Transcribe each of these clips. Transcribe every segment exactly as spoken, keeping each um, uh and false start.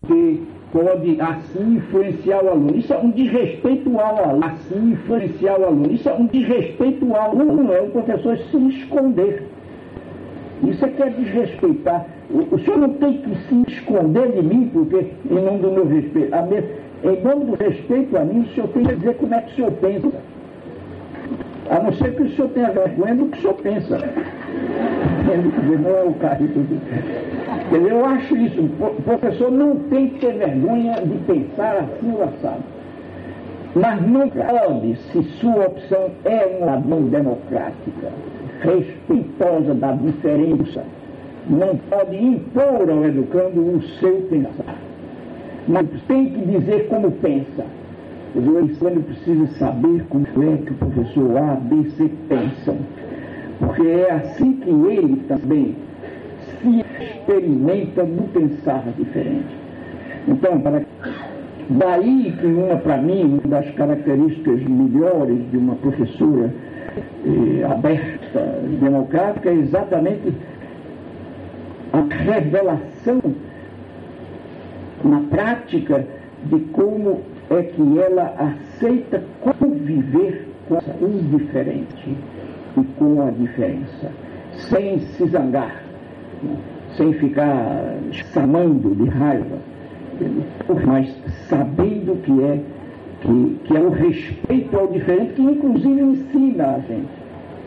que pode assim influenciar o aluno. Isso é um desrespeito ao aluno. Assim influenciar o aluno. Isso é um desrespeito ao aluno, é o professor se esconder. Isso é que é desrespeitar. O, o senhor não tem que se esconder de mim, porque, em nome do meu respeito, a me, em nome do respeito a mim, o senhor tem que dizer como é que o senhor pensa. A não ser que o senhor tenha vergonha do que o senhor pensa. Não é o caso. Eu acho isso. O professor não tem que ter vergonha de pensar assim ou assado. Mas não pode, se sua opção é uma opção democrática, respeitosa da diferença, não pode impor ao educando o seu pensar. Mas tem que dizer como pensa. O educando precisa saber como é que o professor A, B, C pensam. Porque é assim que ele também se experimenta no pensar diferente. Então, para... daí que uma, para mim, uma das características melhores de uma professora eh, aberta, democrática, é exatamente a revelação na prática de como é que ela aceita conviver com o diferente e com a diferença, sem se zangar, sem ficar chamando de raiva, mas sabendo que é, que, que é o respeito ao diferente, que inclusive ensina a gente.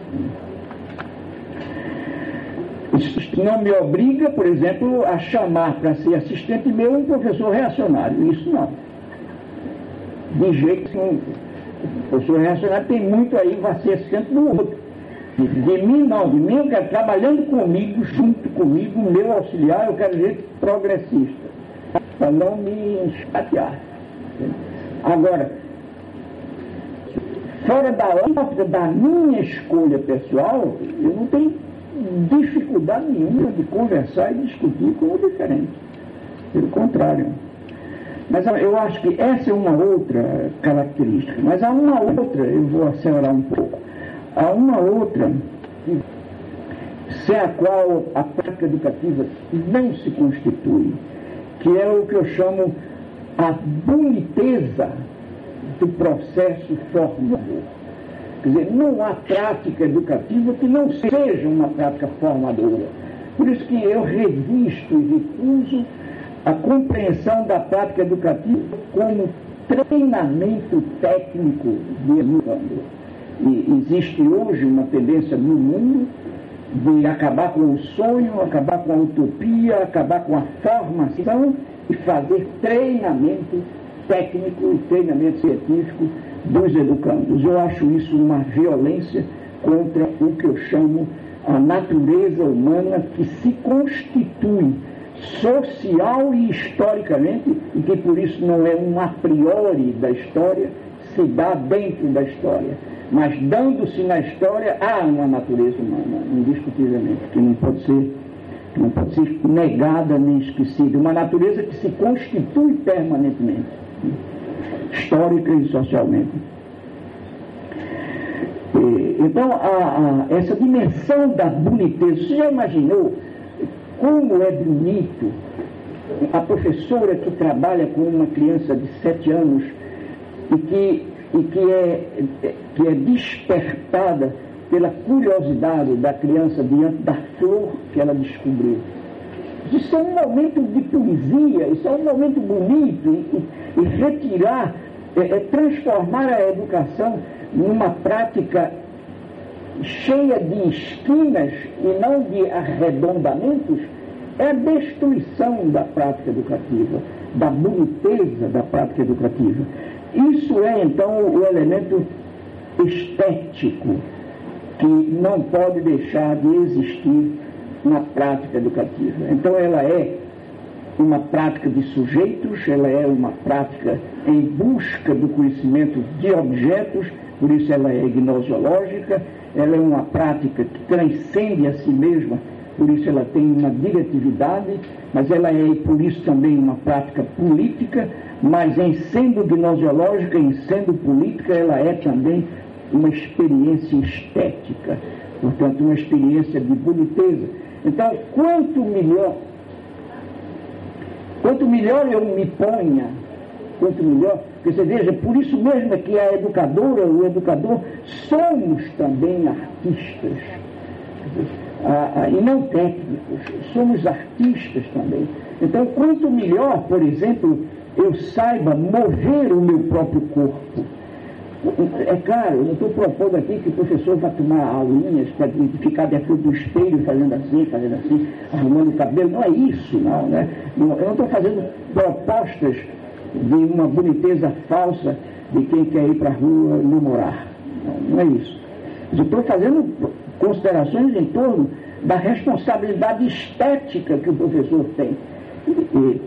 Isso não me obriga, por exemplo, a chamar para ser assistente meu um professor reacionário. Isso não. De jeito que o professor reacionário tem muito aí, vai ser assistente do outro. De, de mim não, de mim eu quero trabalhando comigo, junto comigo, meu auxiliar, eu quero dizer progressista, para não me chatear. Agora, fora da órbita da minha escolha pessoal, eu não tenho dificuldade nenhuma de conversar e discutir com o diferente. Pelo contrário. Mas eu acho que essa é uma outra característica. Mas há uma outra, eu vou acelerar um pouco, há uma outra, sem a qual a prática educativa não se constitui, que é o que eu chamo a boniteza do processo formador. Quer dizer, não há prática educativa que não seja uma prática formadora. Por isso que eu revisto e recuso a compreensão da prática educativa como treinamento técnico de educando. E existe hoje uma tendência no mundo de acabar com o sonho, acabar com a utopia, acabar com a formação e fazer treinamento técnico e treinamento científico dos educandos. Eu acho isso uma violência contra o que eu chamo a natureza humana, que se constitui social e historicamente, e que por isso não é um a priori da história, se dá dentro da história. Mas dando-se na história, há uma natureza humana, indiscutivelmente, que não pode ser, que não pode ser negada nem esquecida. Uma natureza que se constitui permanentemente, histórica e socialmente. Então, a, a, essa dimensão da boniteza, você já imaginou como é bonito a professora que trabalha com uma criança de sete anos e que, e que, é, que é despertada pela curiosidade da criança diante da flor que ela descobriu? Isso é um momento de poesia, isso é um momento bonito, e, e retirar, é, é transformar a educação numa prática cheia de esquinas e não de arredondamentos, é a destruição da prática educativa, da boniteza da prática educativa. Isso é, então, o elemento estético que não pode deixar de existir na prática educativa. Então, ela é uma prática de sujeitos, ela é uma prática em busca do conhecimento de objetos, por isso ela é gnoseológica, ela é uma prática que transcende a si mesma, por isso ela tem uma diretividade, mas ela é, por isso, também uma prática política, mas em sendo gnoseológica, em sendo política, ela é também uma experiência estética, portanto, uma experiência de boniteza. Então, quanto melhor, Quanto melhor eu me ponha, quanto melhor, porque você veja, por isso mesmo é que a educadora, o educador, somos também artistas, ah, ah, e não técnicos, somos artistas também. Então, quanto melhor, por exemplo, eu saiba mover o meu próprio corpo. É claro, eu não estou propondo aqui que o professor vá tomar aulinhas para ficar de frente do espelho fazendo assim, fazendo assim, arrumando o cabelo. Não é isso, não, né? Eu não estou fazendo propostas de uma boniteza falsa de quem quer ir para a rua namorar. Não, não é isso. Eu estou fazendo considerações em torno da responsabilidade estética que o professor tem. E,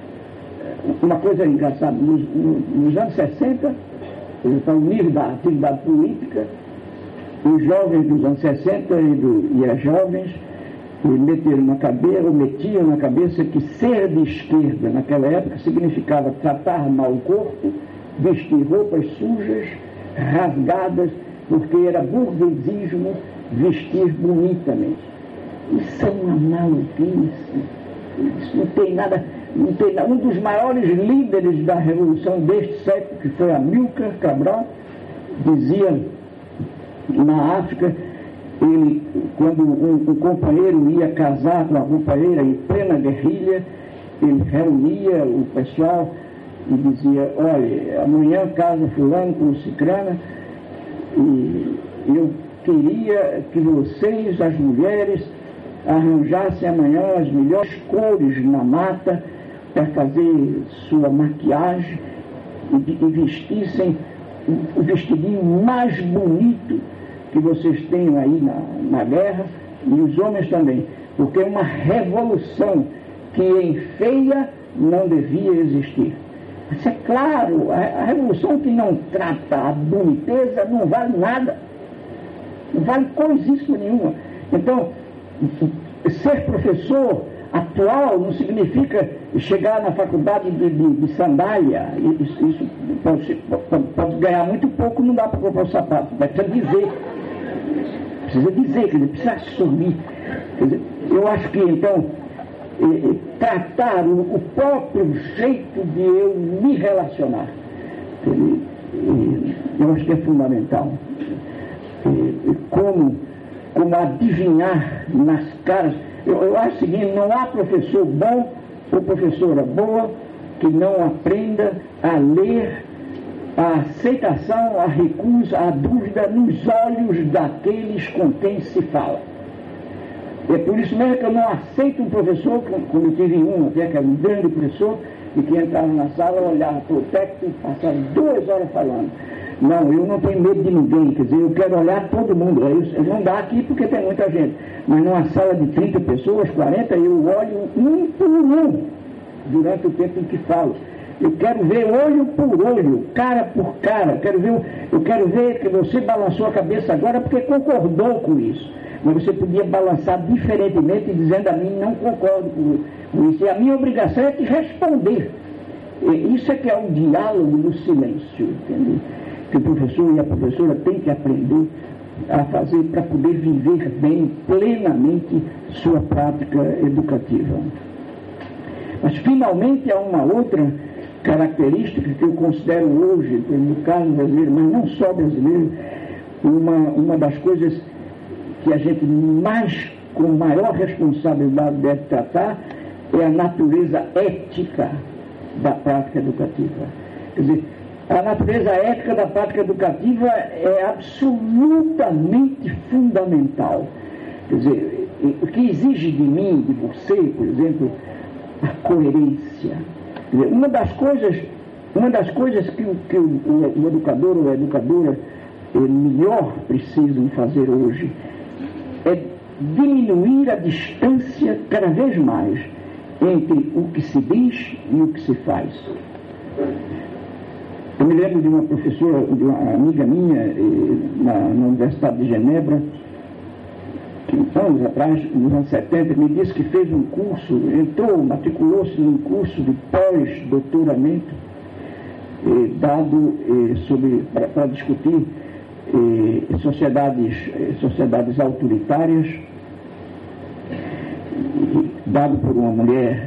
uma coisa engraçada, nos, nos anos sessenta, está o nível da atividade política, os jovens dos anos sessenta e, do, e as jovens meteram na cabeça, ou metiam na cabeça que ser de esquerda naquela época significava tratar mal o corpo, vestir roupas sujas, rasgadas, porque era burguesismo vestir bonitamente. Isso é uma maluquice. Isso não tem nada, não tem nada. Um dos maiores líderes da revolução deste século, que foi Amílcar Cabral, dizia na África, ele, quando um, um companheiro ia casar com uma companheira em plena guerrilha, ele reunia o pessoal e dizia: olha, amanhã casa fulano com cicrana, e eu queria que vocês, as mulheres, arranjassem amanhã as melhores cores na mata para fazer sua maquiagem e, e vestissem o, o vestidinho mais bonito que vocês tenham aí na, na guerra, e os homens também, porque é uma revolução que em feia não devia existir. Mas é claro, a, a revolução que não trata a boniteza não vale nada, não vale coisíssima nenhuma. Então, ser professor atual não significa chegar na faculdade de, de, de sandália. Isso, isso pode, pode, pode ganhar muito pouco, não dá para comprar o sapato, mas precisa dizer. Precisa dizer, quer dizer, precisa assumir. Quer dizer, eu acho que, então, eh, tratar o, o próprio jeito de eu me relacionar, dizer, eh, eu acho que é fundamental. Eh, como, como adivinhar nas caras. Eu, eu acho o seguinte: não há professor bom ou professora boa que não aprenda a ler a aceitação, a recusa, a dúvida nos olhos daqueles com quem se fala. É por isso mesmo que eu não aceito um professor, como eu tive um até, que era um grande professor, e que entrava na sala, olhava para o texto e passava duas horas falando. Não, eu não tenho medo de ninguém, quer dizer, eu quero olhar todo mundo. Eu, não dá aqui porque tem muita gente, mas numa sala de trinta pessoas, quarenta, eu olho um por um durante o tempo em que falo. Eu quero ver olho por olho, cara por cara. Quero ver, eu quero ver que você balançou a cabeça agora porque concordou com isso. Mas você podia balançar diferentemente, dizendo a mim: não concordo com isso. E a minha obrigação é te responder. E isso é que é o diálogo do silêncio, entendeu? Que o professor e a professora têm que aprender a fazer para poder viver bem, plenamente, sua prática educativa. Mas, finalmente, há uma outra característica que eu considero hoje, no caso brasileiro, mas não só brasileiro, uma, uma das coisas que a gente mais, com maior responsabilidade, deve tratar é a natureza ética da prática educativa. Quer dizer, a natureza ética da prática educativa é absolutamente fundamental. Quer dizer, o que exige de mim, de você, por exemplo, a coerência. Quer dizer, uma das coisas, uma das coisas que, que o, o, o educador ou a educadora melhor precisam fazer hoje é diminuir a distância cada vez mais entre o que se diz e o que se faz. Eu me lembro de uma professora, de uma amiga minha, na, na Universidade de Genebra, que anos atrás, nos anos setenta, me disse que fez um curso, entrou, matriculou-se num curso de pós-doutoramento, eh, dado eh, sobre, para discutir eh, sociedades, eh, sociedades autoritárias, dado por uma mulher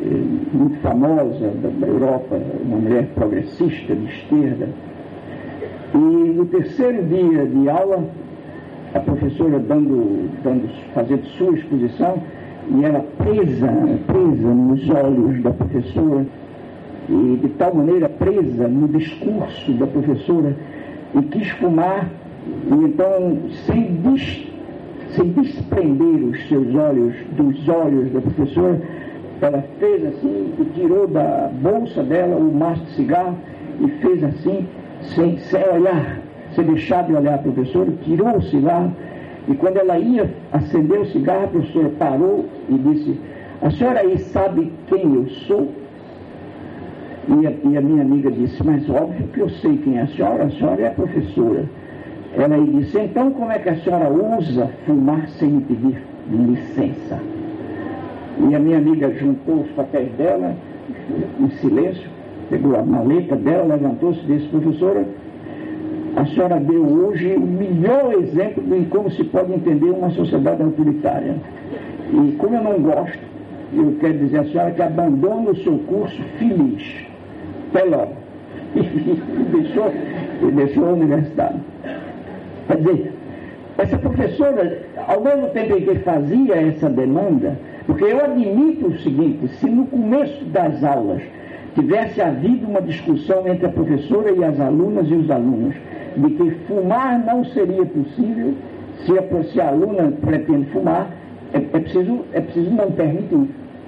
muito famosa da, da Europa, uma mulher progressista de esquerda. E no terceiro dia de aula, a professora dando, dando, fazendo sua exposição, e ela presa, presa nos olhos da professora, e de tal maneira presa no discurso da professora, e quis fumar, e então, sem, des, sem desprender os seus olhos dos olhos da professora, ela fez assim, e tirou da bolsa dela o maço de cigarro, e fez assim, sem, sem olhar, sem deixar de olhar a professora, tirou o cigarro, e quando ela ia acender o cigarro, a professora parou e disse: a senhora aí sabe quem eu sou? E a, e a minha amiga disse: mas óbvio que eu sei quem é a senhora, a senhora é a professora. Ela aí disse: então como é que a senhora ousa fumar sem me pedir licença? E a minha amiga juntou os papéis dela, em silêncio, pegou a maleta dela, levantou-se e disse: professora, a senhora deu hoje o melhor exemplo de como se pode entender uma sociedade autoritária. E como eu não gosto, eu quero dizer à senhora que abandona o seu curso feliz. Até logo. E deixou, e deixou a universidade. Quer dizer, essa professora, ao mesmo tempo em que fazia essa demanda, porque eu admito o seguinte: se no começo das aulas tivesse havido uma discussão entre a professora e as alunas e os alunos, de que fumar não seria possível, se a, se a aluna pretende fumar, é, é, preciso, é preciso não permitir.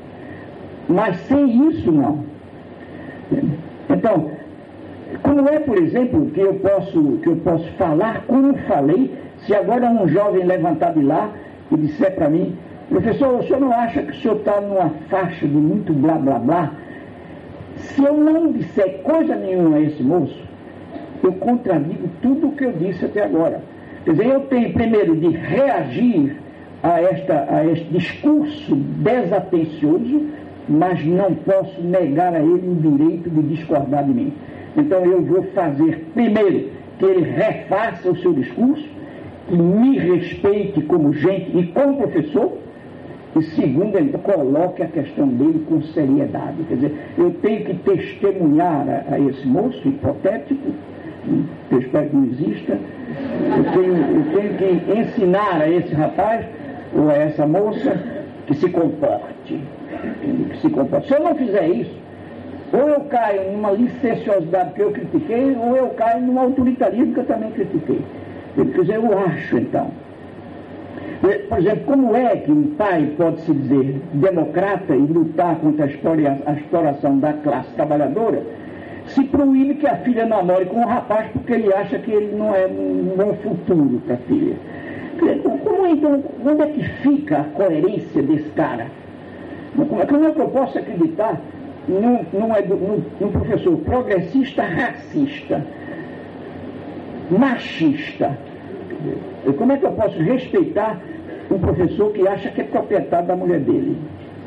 Mas sem isso, não. Então, como é, por exemplo, que eu posso, que eu posso falar como falei, se agora um jovem levantar de lá e disser para mim: professor, o senhor não acha que o senhor está numa faixa de muito blá blá blá? Se eu não disser coisa nenhuma a esse moço, eu contradigo tudo o que eu disse até agora. Quer dizer, eu tenho primeiro de reagir a, esta, a este discurso desatencioso, mas não posso negar a ele o direito de discordar de mim. Então eu vou fazer, primeiro, que ele refaça o seu discurso, que me respeite como gente e como professor, e segundo, ele coloque a questão dele com seriedade. Quer dizer, eu tenho que testemunhar a, a esse moço hipotético, que eu espero que não exista, eu tenho, eu tenho que ensinar a esse rapaz ou a essa moça que se comporte, que se comporte. Se eu não fizer isso, ou eu caio numa licenciosidade que eu critiquei, ou eu caio num autoritarismo que eu também critiquei. Quer dizer, eu acho, então, por exemplo, como é que um pai pode se dizer democrata e lutar contra a, história, a exploração da classe trabalhadora, se proíbe que a filha namore com um rapaz porque ele acha que ele não é um bom futuro para a filha? Como, então, onde é que fica a coerência desse cara? Como é, como é que eu posso acreditar num, num, num, num professor progressista, racista, machista? Como é que eu posso respeitar um professor que acha que é proprietário da mulher dele?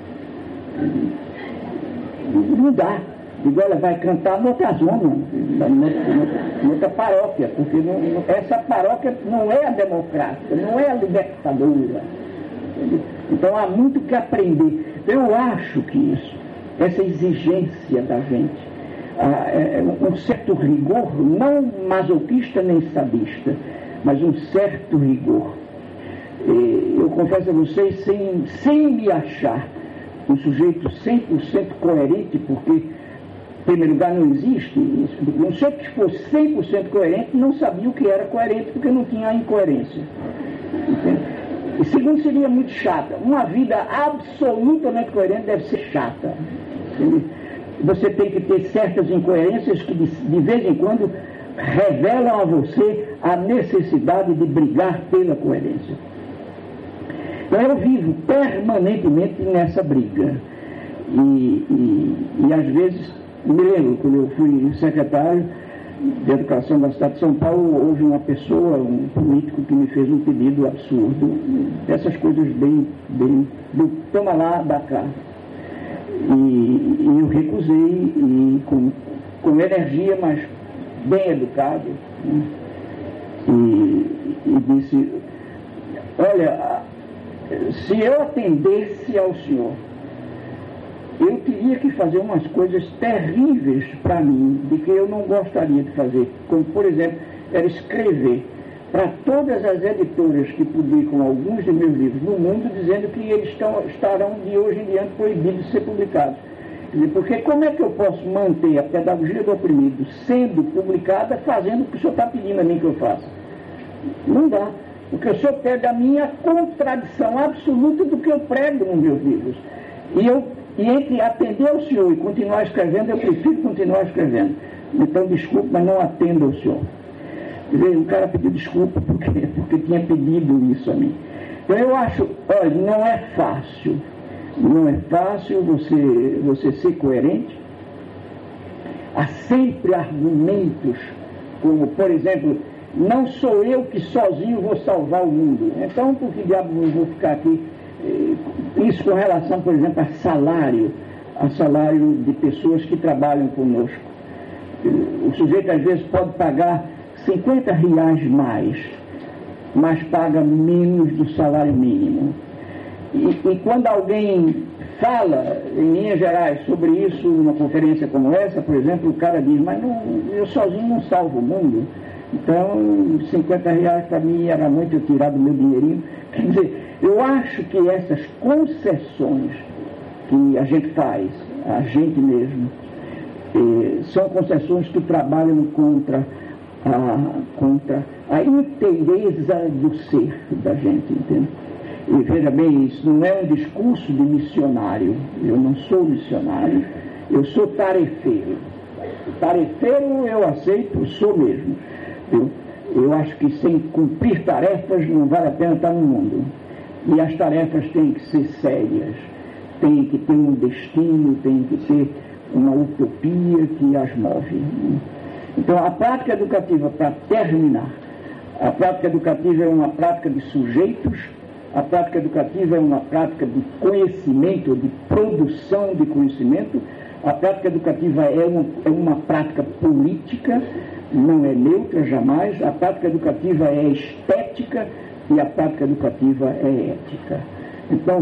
Não dá. Igual ela vai cantar noutra zona, noutra paróquia, porque não, essa paróquia não é a democrática, não é a libertadora. Então há muito que aprender. Eu acho que isso, essa exigência da gente, é um certo rigor, não masoquista nem sadista, mas um certo rigor. Eu confesso a vocês, sem, sem me achar um sujeito cem por cento coerente, porque, em primeiro lugar, não existe isso. Um sujeito que fosse cem por cento coerente não sabia o que era coerente, porque não tinha a incoerência. Entende? E segundo, seria muito chata. Uma vida absolutamente coerente deve ser chata. Entende? Você tem que ter certas incoerências que, de, de vez em quando, revelam a você a necessidade de brigar pela coerência. Então eu vivo permanentemente nessa briga. E, e, e às vezes, me lembro, quando eu fui secretário de Educação da cidade de São Paulo, houve uma pessoa, um político, que me fez um pedido absurdo, essas coisas bem, bem, do toma lá, dá cá. E, e eu recusei, e com, com energia, mas bem educado, né? e, e disse: olha, se eu atendesse ao senhor eu teria que fazer umas coisas terríveis para mim, de que eu não gostaria de fazer, como, por exemplo, era escrever para todas as editoras que publicam alguns de meus livros no mundo, dizendo que eles estão, estarão de hoje em diante proibidos de ser publicados. Quer dizer, porque como é que eu posso manter a pedagogia do oprimido sendo publicada, fazendo o que o senhor está pedindo a mim que eu faça? Não dá. Porque o senhor pega a minha contradição absoluta do que eu prego nos meus livros. E, eu, e entre atender ao senhor e continuar escrevendo, eu prefiro continuar escrevendo. Então, desculpe, mas não atenda ao senhor. Quer dizer, o cara pediu desculpa porque, porque tinha pedido isso a mim. Então, eu acho, olha, não é fácil. Não é fácil você, você ser coerente. Há sempre argumentos, como, por exemplo, não sou eu que sozinho vou salvar o mundo. Então, por que diabo eu vou ficar aqui? Isso com relação, por exemplo, a salário, a salário de pessoas que trabalham conosco. O sujeito, às vezes, pode pagar cinquenta reais mais, mas paga menos do salário mínimo. E, e quando alguém fala, em linhas gerais, sobre isso, numa conferência como essa, por exemplo, o cara diz, mas não, eu sozinho não salvo o mundo. Então, cinquenta reais para mim era muito, eu tirar do meu dinheirinho. Quer dizer, eu acho que essas concessões que a gente faz, a gente mesmo, eh, são concessões que trabalham contra a, contra a inteireza do ser da gente, entende? E veja bem, isso não é um discurso de missionário. Eu não sou missionário, eu sou tarefeiro. Tarefeiro eu aceito, sou mesmo. Eu, eu acho que sem cumprir tarefas não vale a pena estar no mundo. E as tarefas têm que ser sérias, têm que ter um destino, têm que ter uma utopia que as move. Então, a prática educativa, para terminar, a prática educativa é uma prática de sujeitos. A prática educativa é uma prática de conhecimento, de produção de conhecimento. A prática educativa é uma, é uma prática política, não é neutra jamais. A prática educativa é estética e a prática educativa é ética. Então,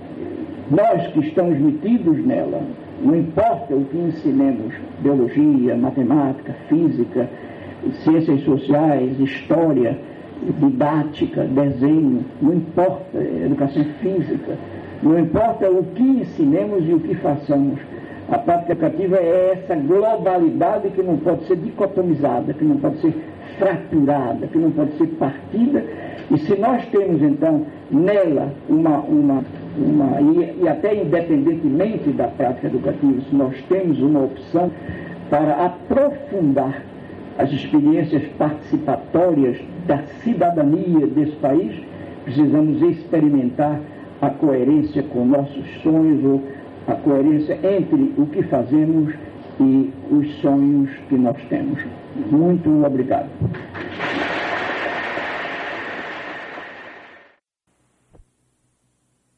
nós que estamos metidos nela, não importa o que ensinemos, biologia, matemática, física, ciências sociais, história, didática, desenho, não importa, educação física, não importa o que ensinemos e o que façamos. A prática educativa é essa globalidade que não pode ser dicotomizada, que não pode ser fraturada, que não pode ser partida. E se nós temos, então, nela uma, uma, uma e, e até independentemente da prática educativa, se nós temos uma opção para aprofundar as experiências participatórias da cidadania desse país, precisamos experimentar a coerência com nossos sonhos, ou a coerência entre o que fazemos e os sonhos que nós temos. Muito obrigado.